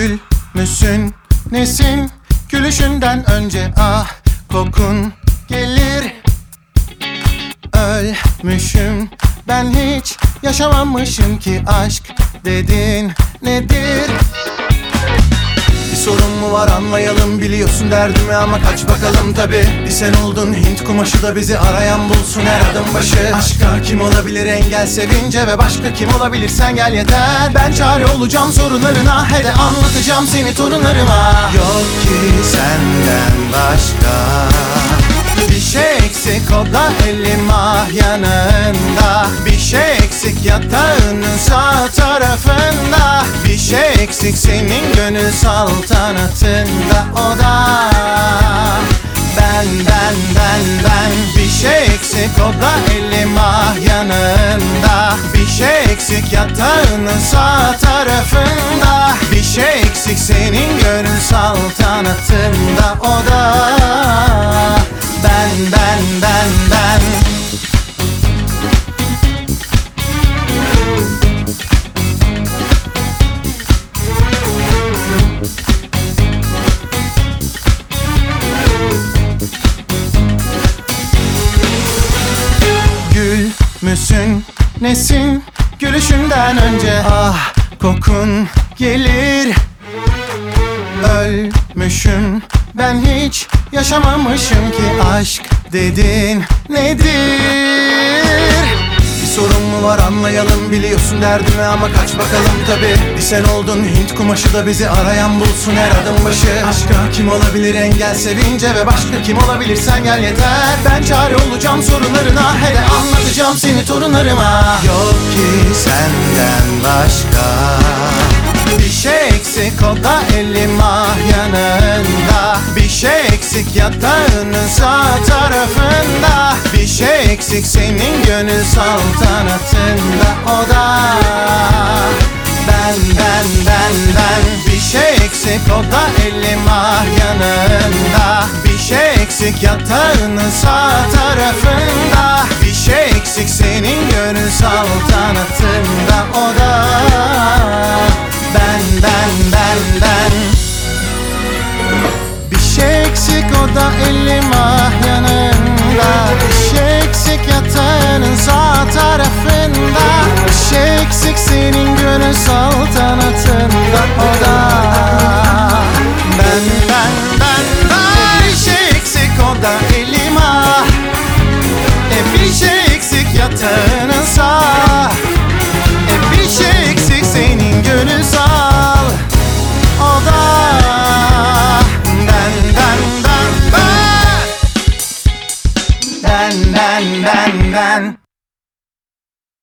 Gül müsün nesin? Gülüşünden önce ah kokun gelir. Ölmüşüm ben, hiç yaşamamışım ki aşk dedin nedir? Bir sorun mu var anlayalım, biliyorsun derdimi ama kaç bakalım tabi. Bir sen oldun Hint kumaşı da bizi arayan bulsun her adım başı. Aşka kim olabilir engel, sevince ve başka kim olabilir, sen gel yeter. Ben çare olacağım sorunlarına, hele anlatacağım seni torunlarıma. Yok ki senden başka bir şey eksik, o da elim ah yanında. Bir şey eksik yatağının sağ tarafında. Bir şey eksik senin gönül saltanatında, o da ben. Bir şey eksik, o da elim ah yanında. Bir şey eksik yatağının sağ tarafında. Bir şey eksik senin gönül saltanatında, o da ben. Gül müsün nesin? Gülüşünden önce ah kokun gelir. Ölmüşüm ben, hiç yaşamamışım ki aşk dedin nedir? Bir sorun mu var anlayalım, biliyorsun derdimi ama kaç bakalım tabi. Bir sen oldun Hint kumaşı da bizi arayan bulsun her adım başı. Aşka kim olabilir engel, sevince ve başka kim olabilir, sen gel yeter. Ben çare olacağım sorunlarına, hele anlatacağım seni torunlarıma. Yok ki senden başka bir şey eksik, o da elim ah yanında. Bir şey eksik yatağının sağ tarafında. Bir şey eksik senin gönül saltanatında, o da ben. Bir şey eksik, o da elim ah yanında. Bir şey eksik yatağının sağ tarafında. Bir şey eksik senin gönül saltanatında, o da ben. Bir şey eksik, o da elim ah yanında. Bir şey eksik yatağının sağ tarafında. Bir şey eksik senin gönül saltanatında, o da ben. Bir şey eksik, o da elim ah. Bir şey eksik yatağının sağ. Bir şey eksik senin gönül sal, o da ben.